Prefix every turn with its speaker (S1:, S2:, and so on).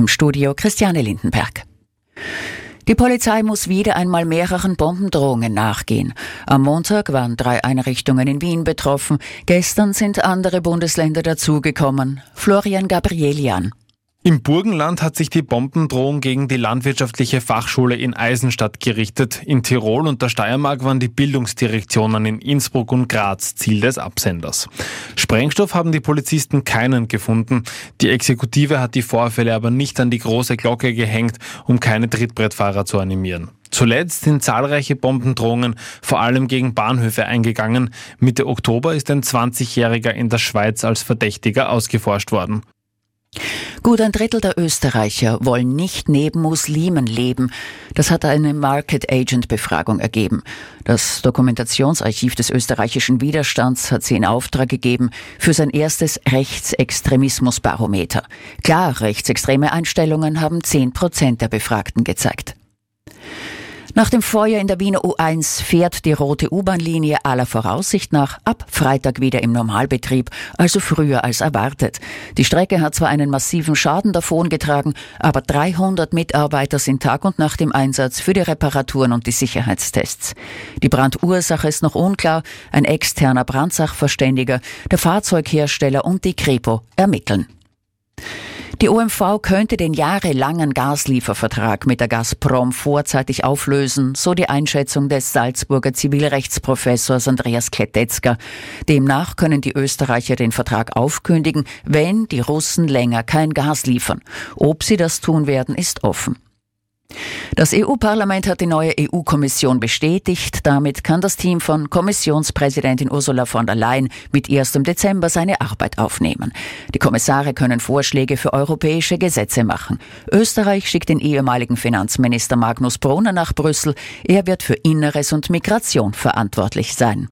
S1: Studio Christiane Lindenberg. Die Polizei muss wieder einmal mehreren Bombendrohungen nachgehen. Am Montag waren 3 Einrichtungen in Wien betroffen. Gestern sind andere Bundesländer dazugekommen. Florian Gabrielian.
S2: Im Burgenland hat sich die Bombendrohung gegen die Landwirtschaftliche Fachschule in Eisenstadt gerichtet. In Tirol und der Steiermark waren die Bildungsdirektionen in Innsbruck und Graz Ziel des Absenders. Sprengstoff haben die Polizisten keinen gefunden. Die Exekutive hat die Vorfälle aber nicht an die große Glocke gehängt, um keine Trittbrettfahrer zu animieren. Zuletzt sind zahlreiche Bombendrohungen vor allem gegen Bahnhöfe eingegangen. Mitte Oktober ist ein 20-Jähriger in der Schweiz als Verdächtiger ausgeforscht worden.
S1: Gut ein Drittel der Österreicher wollen nicht neben Muslimen leben. Das hat eine Market-Agent-Befragung ergeben. Das Dokumentationsarchiv des österreichischen Widerstands hat sie in Auftrag gegeben für sein erstes Rechtsextremismusbarometer. Klar, rechtsextreme Einstellungen haben 10% der Befragten gezeigt. Nach dem Feuer in der Wiener U1 fährt die rote U-Bahn-Linie aller Voraussicht nach ab Freitag wieder im Normalbetrieb, also früher als erwartet. Die Strecke hat zwar einen massiven Schaden davongetragen, aber 300 Mitarbeiter sind Tag und Nacht im Einsatz für die Reparaturen und die Sicherheitstests. Die Brandursache ist noch unklar, ein externer Brandsachverständiger, der Fahrzeughersteller und die Kripo ermitteln. Die OMV könnte den jahrelangen Gasliefervertrag mit der Gazprom vorzeitig auflösen, so die Einschätzung des Salzburger Zivilrechtsprofessors Andreas Kletetzka. Demnach können die Österreicher den Vertrag aufkündigen, wenn die Russen länger kein Gas liefern. Ob sie das tun werden, ist offen. Das EU-Parlament hat die neue EU-Kommission bestätigt. Damit kann das Team von Kommissionspräsidentin Ursula von der Leyen mit 1. Dezember seine Arbeit aufnehmen. Die Kommissare können Vorschläge für europäische Gesetze machen. Österreich schickt den ehemaligen Finanzminister Magnus Brunner nach Brüssel. Er wird für Inneres und Migration verantwortlich sein.